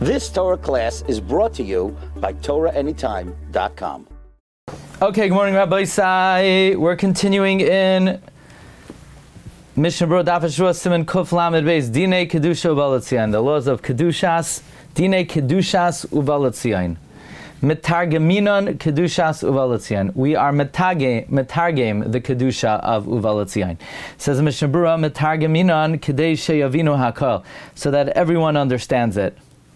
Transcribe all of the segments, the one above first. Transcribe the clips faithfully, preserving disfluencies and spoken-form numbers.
This Torah class is brought to you by Torah Anytime dot com. Okay, good morning, Rabbi Isai. We're continuing in Mishnah Berurah Daf Shua Siman Kuf Lamed Beis Dinei Kedusha Uvalatzion, the laws of Kedushas, Dinei Kedushas Uvalatzion. Metargeminon Kedushas Uvalatzion. We are metage, metargem the Kedusha of Uvalatzion. Says Mishnah Berurah, Metargeminon Kedei Sheyavinu Hakol, so that everyone understands it.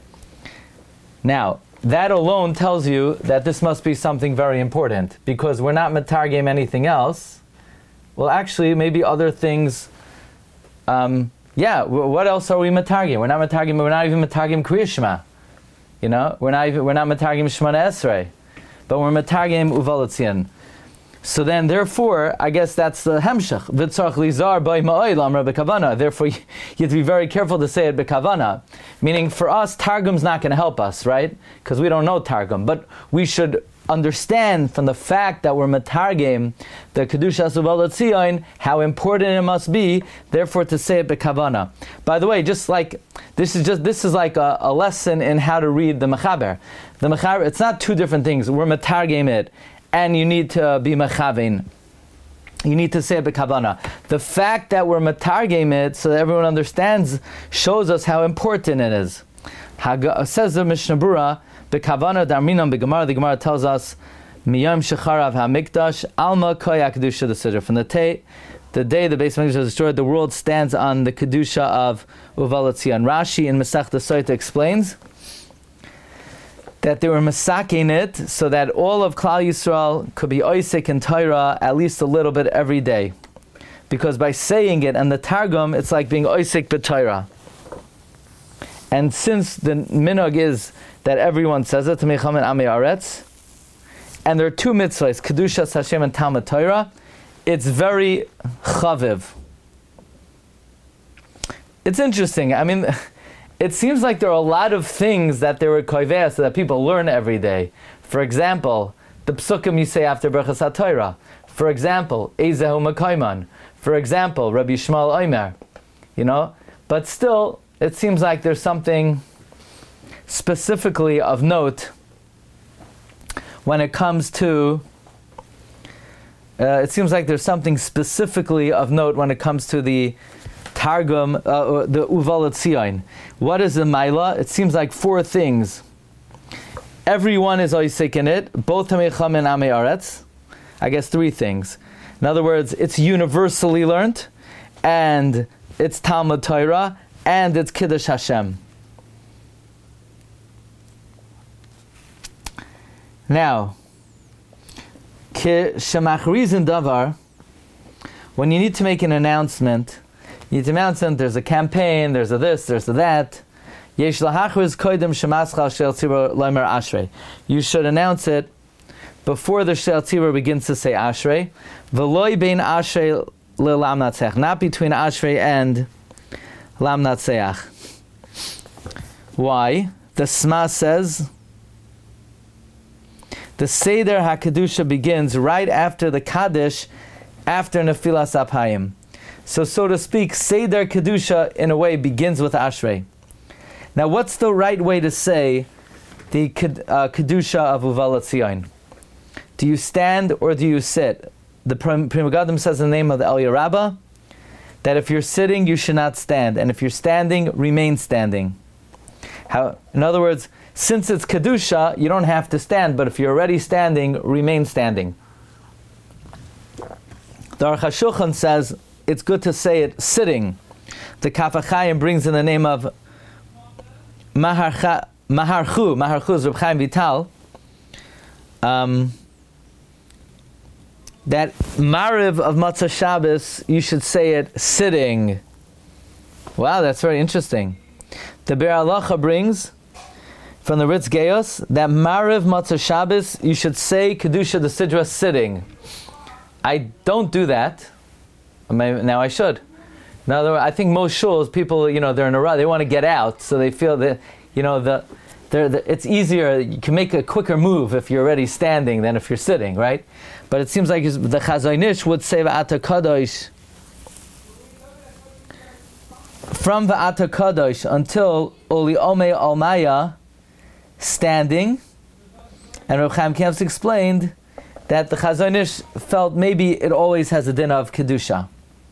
Now, that alone tells you that this must be something very important, because we're not metargem anything else. Well, actually, maybe other things. Um, yeah, w- what else are we metargem? We're not metargem. We're not even metargem Kriya Shema. You know, we're not even we're not metargem Shemona Esrei, but we're metargem Uvalatzion. So then, therefore, I guess that's the hemshach. V'tzarch lizar by ma'olam ra b'kavana. Therefore, you have to be very careful to say it b'kavana. Meaning, for us, Targum's not going to help us, right? Because we don't know Targum. But we should understand from the fact that we're metargem the Kedushas Uvalatzion how important it must be. Therefore, to say it b'kavana. By the way, just like this is just this is like a, a lesson in how to read the Mechaber. The Mechaber, it's not two different things. We're metargem it. And you need to be mechavein. You need to say it b'kavana. The fact that we're metargem it so that everyone understands shows us how important it is. Hag- says the Mishnah Berurah, b'kavana darminan b'gemara. The Gemara tells us, miyam shecharav hamikdash alma koya kedusha the siddur. From the day, the day the Beis Hamikdash was destroyed, the world stands on the kedusha of Uvalatzion. Rashi in Masechta Sotah explains that they were masaking it so that all of Klal Yisrael could be oisek in Torah at least a little bit every day. Because by saying it and the Targum, it's like being oisek b'Torah. And since the minhag is that everyone says it, Tamei Ame Aretz, and there are two mitzvahs, Kedushas Hashem and Talmud Torah, it's very chaviv. It's interesting. I mean, it seems like there are a lot of things that there were koiveh so that people learn every day. For example, the psukim you say after Berachas HaTorah. For example, Ezehu Makaiman. For example, Rabbi Shmuel Omer. You know? But still, it seems like there's something specifically of note when it comes to uh, it seems like there's something specifically of note when it comes to the Targum, uh, the Uvalatzion. What is the Maila? It seems like four things. Everyone is oisek in it, both Tamei Chacham and Amei Aretz. I guess three things. In other words, it's universally learned, and it's Talmud Torah, and it's Kiddush Hashem. Now, Ki Shemachrizin Davar, when you need to make an announcement, you need to announce it, there's a campaign, there's a this, there's a that. Yesh lahachriz koidem shemaschal shel tzibur loimer ashrei. You should announce it before the shel tzibur begins to say ashrei. V'loi bein ashrei le'lam natseach. Not between ashrei and lam natseach. Why? The Sma says the Seder HaKedusha begins right after the Kaddish, after Nefilas Apayim. So, so to speak, Seder Kedusha, in a way, begins with Ashrei. Now, what's the right way to say the uh, Kedusha of Uvalatzion? Do you stand or do you sit? The Pri Megadim says in the name of the Eliyah Rabbah that if you're sitting, you should not stand. And if you're standing, remain standing. How, in other words, since it's Kedusha, you don't have to stand. But if you're already standing, remain standing. The Aruch HaShulchan says it's good to say it sitting. The Kaf HaChaim brings in the name of Maharchu, Maharchu is Reb Chaim Vital, um, that Mariv of Matzah Shabbos, you should say it sitting. Wow, that's very interesting. The Be'er Halacha brings from the Ritz Geos that Mariv Matzah Shabbos, you should say Kedusha the Sidra sitting. I don't do that. Now I should. Now I think most shuls, people, you know, they're in a rush. They want to get out, so they feel that, you know, the, the it's easier. You can make a quicker move if you're already standing than if you're sitting, right? But it seems like the Chazon Ish would say V'ata Kadosh from Va'ata Kadosh until Uli Ome Almaya, standing. And Reb Chaim Kanievsky explained that the Chazon Ish felt maybe it always has a din of Kedusha.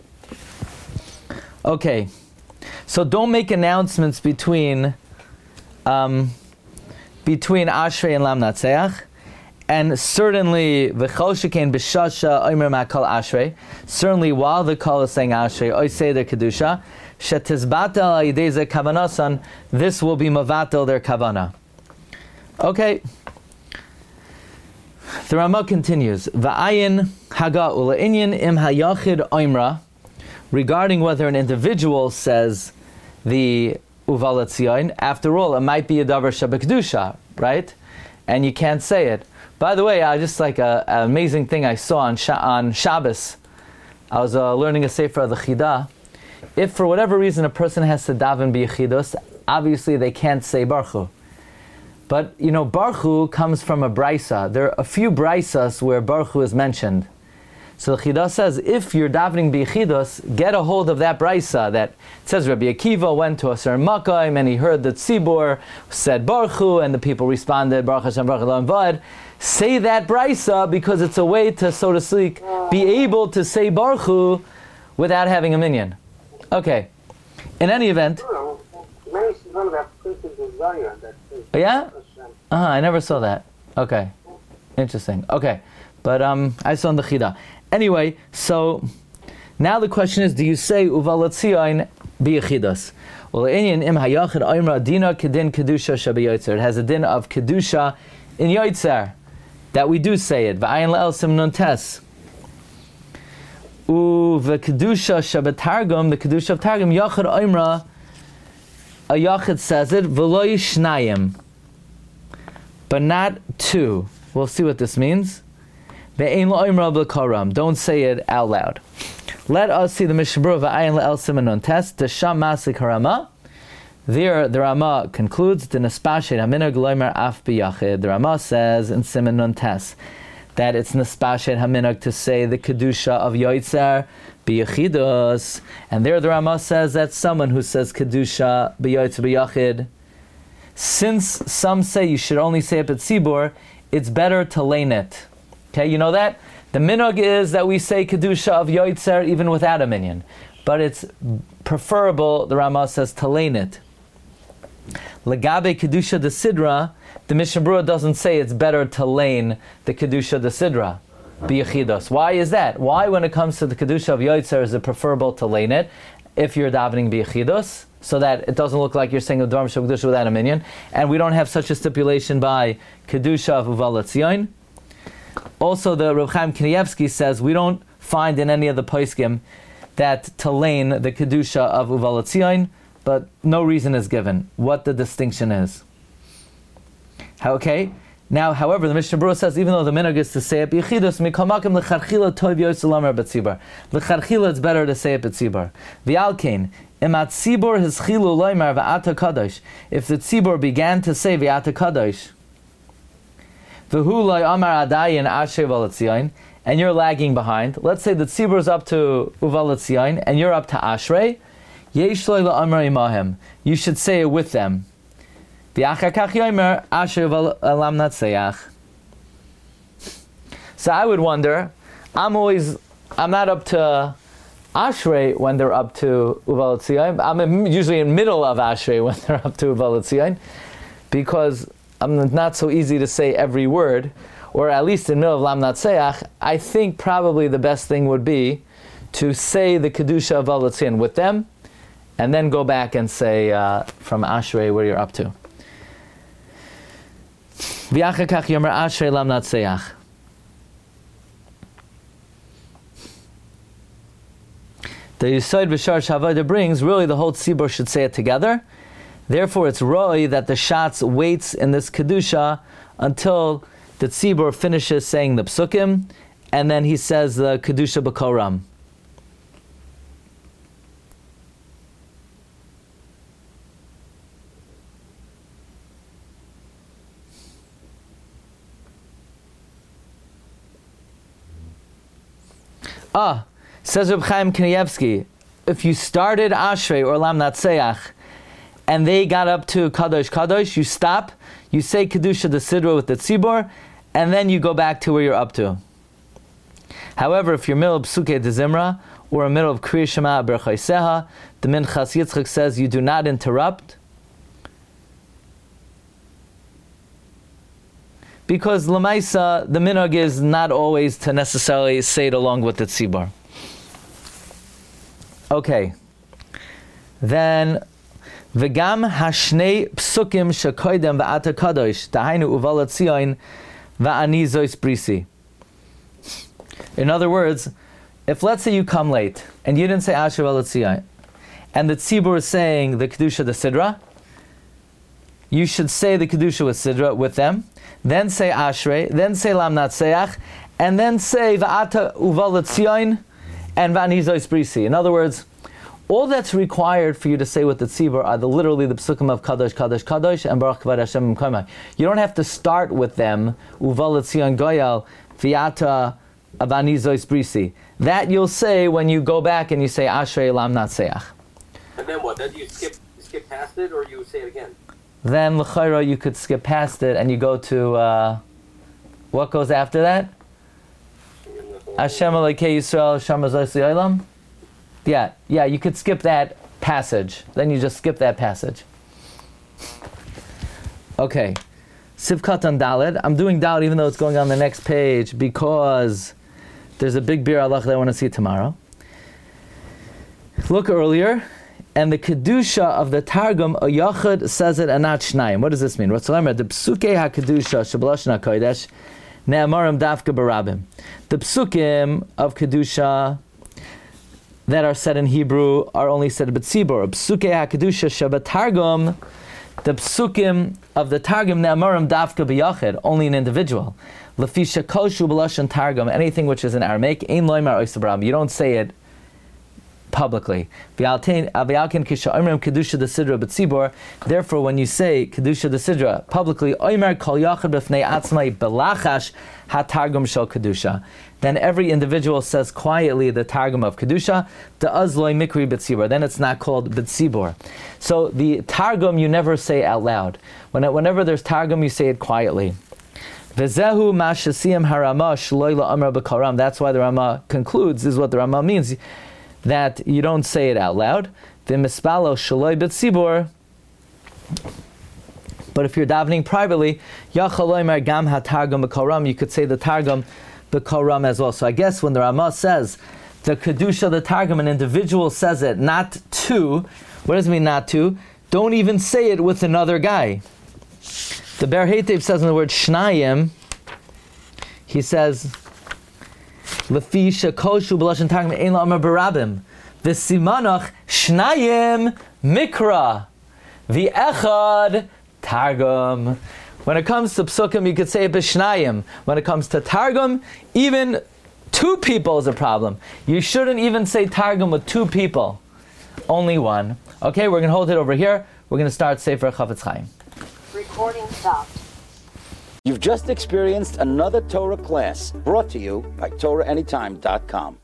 Okay, so don't make announcements between um, between Ashrei and Lam Natseach, and certainly V'chol Shekain B'Shasha Omer Ma'Kol Ashrei. Certainly, while the call is saying Ashrei, Oy say their Kedusha, Shetizbatel Ayidei Ze Kavanasan. This will be Mavatel their Kavana. Okay. The Ramah continues. Va'ayin Haga Ula'inyan Im Hayachid Oimra. Regarding whether an individual says the Uvalat Tzion, after all, it might be a Davar Shabbat right? And you can't say it. By the way, I just like a, an amazing thing I saw on Sha- on Shabbos. I was uh, learning a Sefer of the Chidah. If for whatever reason a person has to daven b'yechidus, obviously they can't say Baruch Hu. But, you know, Baruch Hu comes from a Braisa. There are a few Braisas where Baruch Hu is mentioned. So the Chidah says, if you're davening b'yechidus, get a hold of that Braisa that it says Rabbi Akiva went to a certain Makayim and he heard that Tzibor said Baruch Hu and the people responded Baruch Hashem Baruch Elohim Vad. Say that Braisa because it's a way to, so to speak, be able to say Baruch Hu without having a minyan. Okay. In any event. Yeah? Uh-huh, I never saw that. Okay. Interesting. Okay. But um, I saw in the Chidah. Anyway, so now the question is, do you say Uvalat Tzion b'yechidas? Well, in im hayachid oimra dina kedin kedusha shabayotzer. It has a din of kedusha in yotzer that we do say it. V'ayin le'el simnon tes. U v'kedusha shabatargum, the kedusha of targum yachid oimra. A yachid says it v'lo yishnayim, but not two. We'll see what this means. Don't say it out loud. Let us see the Mishnah Berurah V'ayin le'el simanon tes. The Sham Masik Harama. There, the Rama concludes the Nespashet Haminag Loimer Af B'Yachid. The Rama says in Simanon Tes that it's Nespashet Haminag to say the kedusha of Yoitzer B'Yachidus, and there the Rama says that someone who says kedusha B'Yoitzer B'Yachid, since some say you should only say it at Tzibur, it's better to lane it. Okay, you know that? The minhag is that we say Kedusha of Yoitzer even without a minyan. But it's preferable, the Rama says, to lane it. Legabe Kedusha de Sidra, the Mishnah Berurah doesn't say it's better to lane the Kedusha de Sidra, B'Yechidos. Why is that? Why, when it comes to the Kedusha of Yoitzer, is it preferable to lane it if you're davening B'Yechidos, so that it doesn't look like you're saying a Dvarim Shel Kedusha without a minyan, and we don't have such a stipulation by Kedusha of Uvalat Tzion. Also, the Reb Chaim Kanievsky says we don't find in any of the poskim that to lane the Kedusha of Uvalat Tzion, but no reason is given what the distinction is. Okay? Now, however, the Mishnah Berurah says even though the minhag is to say it b'yechidus, mikol makom l'charchila tov yoytzer lamer b'tzibur. L'charchila it's better to say it b'tzibur. V'al kein, imat tzibur his chilu loimer v'ata kadosh. If the tzibur began to say v'ata kadosh, v'hu loy amar adayin ashrei uvalat tzion, and you're lagging behind. Let's say the tzibur is up to uvalat tzion, and you're up to ashrei. Yesh loy la'amar imahim. You should say it with them. So I would wonder, I'm always, I'm not up to Ashrei when they're up to Uvalat Tzion. I'm usually in middle of Ashrei when they're up to Uvalat Tzion, because I'm not so easy to say every word, or at least in the middle of Lam Natseach. I think probably the best thing would be to say the Kedusha of Uvalat Tzion with them, and then go back and say uh, from Ashrei where you're up to. The Yisod B'Shar Shavada brings, really the whole tzibur should say it together. Therefore it's roi that the Shatz waits in this Kedusha until the tzibur finishes saying the psukim, and then he says the Kedusha B'Koram. Ah, says Reb Chaim Kanievsky, if you started Ashrei or Lam Natseach, and they got up to Kadosh Kadosh, you stop, you say Kedusha the Sidra with the Tzibor, and then you go back to where you're up to. However, if you're middle of Psuke de Zimra, or a middle of Kriya Shema Berchaiseha, the Minchas Yitzchak says you do not interrupt, because Lamaisa, the minhag is not always to necessarily say it along with the Tzibor. Okay. Then, V'gam hashnei psukim shekoidem v'ata kadosh, tahainu uvalat tzion v'ani zois brisi. In other words, if let's say you come late, and you didn't say Asher uvalat tzion, and the Tzibor is saying the Kedusha the Sidra, you should say the Kedusha with Sidra with them, then say Ashrei, then say Lam Natseach, and then say V'ata uvalat tzion and v'ani zois brisi. In other words, all that's required for you to say with the tzibur are the literally the psukim of Kadosh, Kadosh, Kadosh, and Baruch Kvad Hashem M'Koimai. You don't have to start with them, Uval Tzion Goyal, V'yata Avani Zois Brisi. That you'll say when you go back and you say Ashrei Lam Natseach. And then what? Then you skip you skip past it, or you say it again? Then l'chayra you could skip past it and you go to uh, what goes after that? Hashem Elokei Yisrael Hashem Azos Yolam. Yeah, yeah, you could skip that passage. Then you just skip that passage. Okay. Sivkat on Dalet. I'm doing Dalet even though it's going on the next page because there's a big beer Allah that I want to see tomorrow. Look earlier, and the Kedusha of the Targum, a Yachid says it and not Shnayim. What does this mean? Ratzalamer, the Psuke HaKedusha, Shabbalashna HaKodesh, Ne'amarim Dafka Barabim. The Psukim of Kedusha that are said in Hebrew are only said b'tzibur. Psukei HaKedusha Shabbatargum, the psukim of the Targum ne'amarim dafka b'yachid, only an individual. Lefisha koshu b'lashon Targum, anything which is in Aramaic, ein loymar oisabram. You don't say it publicly. V'yalken kisha oimrim kedusha the sidra b'tzibur. Therefore, when you say kedusha the sidra publicly, oimer kol yachid b'fnei atzmai belachash hatargum shel kedusha. Then every individual says quietly the Targum of Kedusha, the Azloi Mikri B'tzibor. Then it's not called B'tzibor. So the Targum you never say out loud. When it, whenever there's Targum, you say it quietly. V'zehu ma'shasiyim harama shloi la'amra b'karam. That's why the Rama concludes, this is what the Rama means, that you don't say it out loud. V'mispalo shloi b'tzibor. But if you're davening privately, Yachaloimer gam ha-Targum b'karam, you could say the Targum the Koram as well. So I guess when the Ramah says the Kedusha, the Targum, an individual says it, not two. What does it mean not two? Don't even say it with another guy. The Ber Heitev says in the word Shnayim, he says, Lefi shekoshu b'lashon Targum ein la'amar barabim. V'simanach Shnayim mikra. V'echad Targum. When it comes to psukim, you could say b'shnayim. When it comes to Targum, even two people is a problem. You shouldn't even say Targum with two people. Only one. Okay, we're going to hold it over here. We're going to start Sefer Chafetz Chaim. Recording stopped. You've just experienced another Torah class brought to you by Torah Anytime dot com.